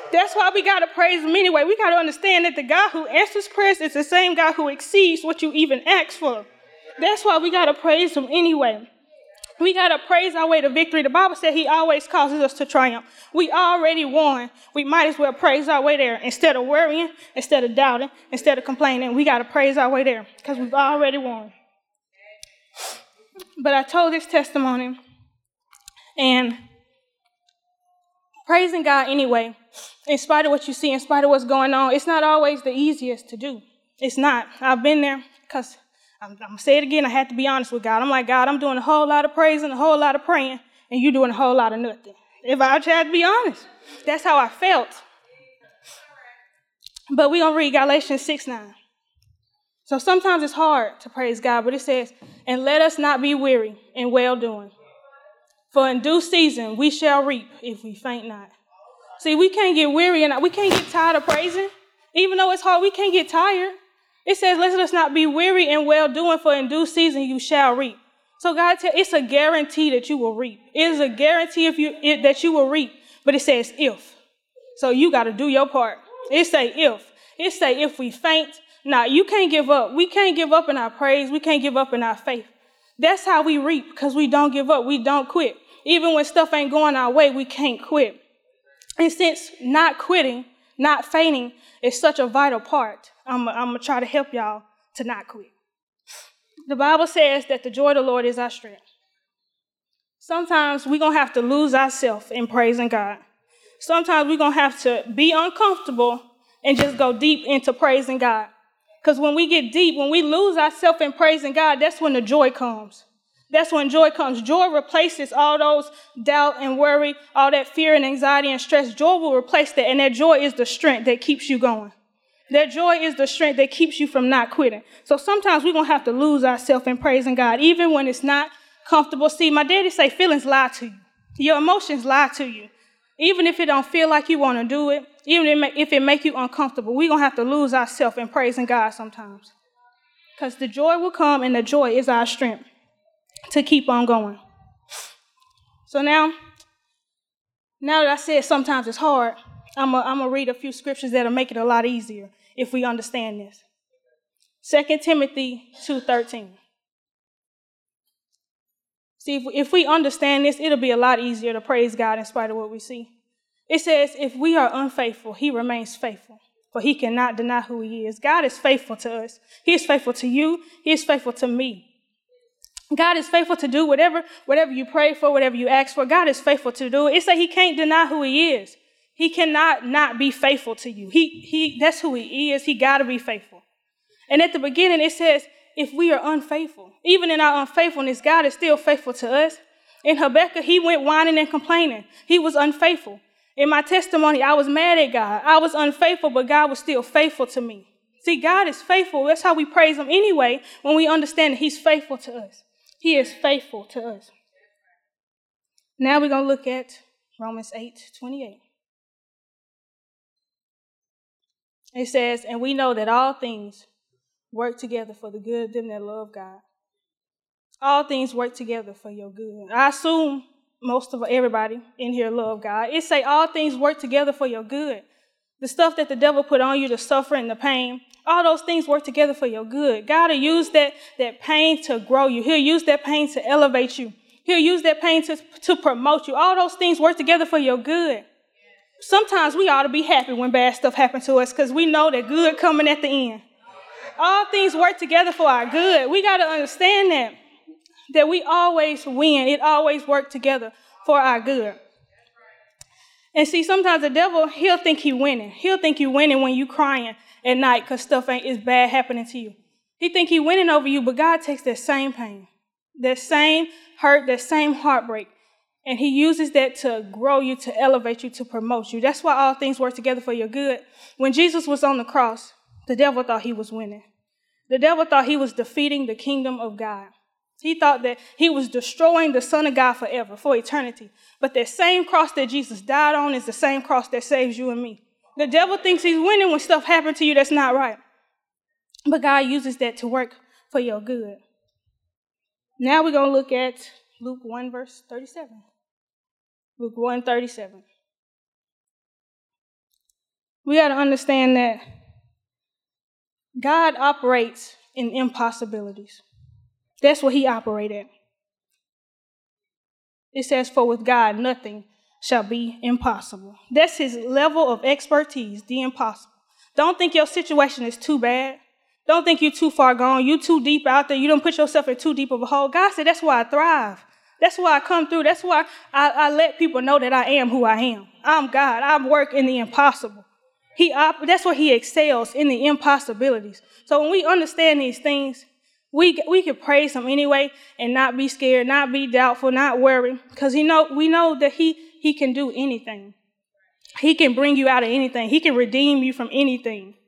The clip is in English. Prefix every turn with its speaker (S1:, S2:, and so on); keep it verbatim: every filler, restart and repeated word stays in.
S1: That's why we got to praise him anyway. We got to understand that the God who answers prayers is the same God who exceeds what you even ask for. That's why we got to praise him anyway. We got to praise our way to victory. The Bible said he always causes us to triumph. We already won. We might as well praise our way there. Instead of worrying, instead of doubting, instead of complaining, we got to praise our way there because we've already won. But I told this testimony, and praising God anyway, in spite of what you see, in spite of what's going on, it's not always the easiest to do. It's not. I've been there because I'm, I'm going to say it again. I had to be honest with God. I'm like, God, I'm doing a whole lot of praising, a whole lot of praying, and you're doing a whole lot of nothing. If I just had to be honest, that's how I felt. But we're going to read Galatians six nine. So sometimes it's hard to praise God, but it says, and let us not be weary in well-doing. For in due season we shall reap if we faint not. See, we can't get weary and we can't get tired of praising. Even though it's hard, we can't get tired. It says, let us not be weary in well-doing, for in due season you shall reap. So God, tell, it's a guarantee that you will reap. It is a guarantee if you it, that you will reap, but it says if. So you got to do your part. It say if. It say if we faint. Now, you can't give up. We can't give up in our praise. We can't give up in our faith. That's how we reap, because we don't give up. We don't quit. Even when stuff ain't going our way, we can't quit. And since not quitting, not fainting is such a vital part, I'm, I'm going to try to help y'all to not quit. The Bible says that the joy of the Lord is our strength. Sometimes we're going to have to lose ourselves in praising God. Sometimes we're going to have to be uncomfortable and just go deep into praising God. Because when we get deep, when we lose ourselves in praising God, that's when the joy comes. That's when joy comes. Joy replaces all those doubt and worry, all that fear and anxiety and stress. Joy will replace that, and that joy is the strength that keeps you going. That joy is the strength that keeps you from not quitting. So sometimes we're going to have to lose ourselves in praising God, even when it's not comfortable. See, my daddy say feelings lie to you. Your emotions lie to you. Even if it don't feel like you want to do it, even if it make you uncomfortable, we're going to have to lose ourselves in praising God sometimes. Because the joy will come, and the joy is our strength to keep on going. So now, now that I said sometimes it's hard, I'm going to read a few scriptures that'll make it a lot easier if we understand this. Second Timothy two thirteen. See, if, if we understand this, it'll be a lot easier to praise God in spite of what we see. It says, if we are unfaithful, he remains faithful, for he cannot deny who he is. God is faithful to us. He is faithful to you. He is faithful to me. God is faithful to do whatever, whatever you pray for, whatever you ask for. God is faithful to do it. It says he can't deny who he is. He cannot not be faithful to you. He, he, that's who he is. He got to be faithful. And at the beginning, it says, if we are unfaithful, even in our unfaithfulness, God is still faithful to us. In Habakkuk, he went whining and complaining. He was unfaithful. In my testimony, I was mad at God. I was unfaithful, but God was still faithful to me. See, God is faithful. That's how we praise him anyway, when we understand that he's faithful to us. He is faithful to us. Now we're going to look at Romans eight twenty-eight. It says, and we know that all things work together for the good of them that love God. All things work together for your good. I assume most of everybody in here love God. It say all things work together for your good. The stuff that the devil put on you, the suffering, the pain, all those things work together for your good. God will use that, that pain to grow you. He'll use that pain to elevate you. He'll use that pain to, to promote you. All those things work together for your good. Sometimes we ought to be happy when bad stuff happens to us because we know that good coming at the end. All things work together for our good. We got to understand that, that we always win. It always works together for our good. And see, sometimes the devil, he'll think he winning. He'll think you winning when you crying at night because stuff ain't is bad happening to you. He think he winning over you, but God takes that same pain, that same hurt, that same heartbreak, and he uses that to grow you, to elevate you, to promote you. That's why all things work together for your good. When Jesus was on the cross, the devil thought he was winning. The devil thought he was defeating the kingdom of God. He thought that he was destroying the Son of God forever, for eternity. But that same cross that Jesus died on is the same cross that saves you and me. The devil thinks he's winning when stuff happens to you that's not right. But God uses that to work for your good. Now we're going to look at Luke one, verse thirty-seven. Luke one, thirty-seven. we got to understand that God operates in impossibilities. That's what he operated. It says, for with God, nothing shall be impossible. That's his level of expertise, the impossible. Don't think your situation is too bad. Don't think you're too far gone. You're too deep out there. You don't put yourself in too deep of a hole. God said, that's why I thrive. That's why I come through. That's why I, I let people know that I am who I am. I'm God. I work in the impossible. He op- That's where he excels, in the impossibilities. So when we understand these things, we we can praise him anyway and not be scared, not be doubtful, not worry, because he know we know that he he can do anything. He can bring you out of anything. He can redeem you from anything.